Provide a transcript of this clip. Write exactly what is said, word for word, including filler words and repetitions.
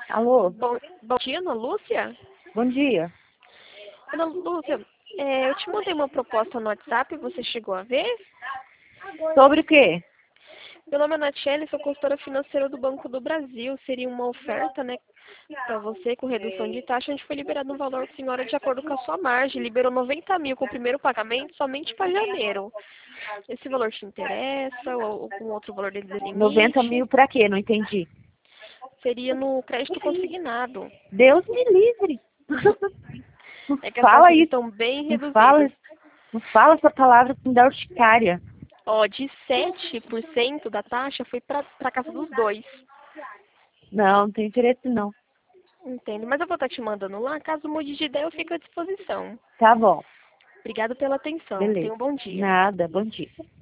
Alô, Bom, bom dia, Ana Lúcia. bom dia. Ana Lúcia, é, eu te mandei uma proposta no WhatsApp, você chegou a ver? Sobre o quê? Meu nome é Natiele, sou consultora financeira do Banco do Brasil. Seria uma oferta, né, para você com redução de taxa, onde foi liberado um valor para a senhora de acordo com a sua margem. Liberou noventa mil com o primeiro pagamento somente para janeiro. Esse valor te interessa ou algum outro valor dentro do Noventa limite? mil pra quê? Não entendi. Seria no crédito consignado. Deus me livre. Não É que as fala taxas isso. estão bem Não fala, reduzidas. não fala essa palavra que me dá urticária. Ó, de sete por cento da taxa foi para a casa dos dois. Não, não tem interesse não. Entendo, mas eu vou estar te mandando lá. Caso mude de ideia, eu fico à disposição. Tá bom, Obrigado pela atenção. Tenha beleza. um bom dia. Nada, bom dia.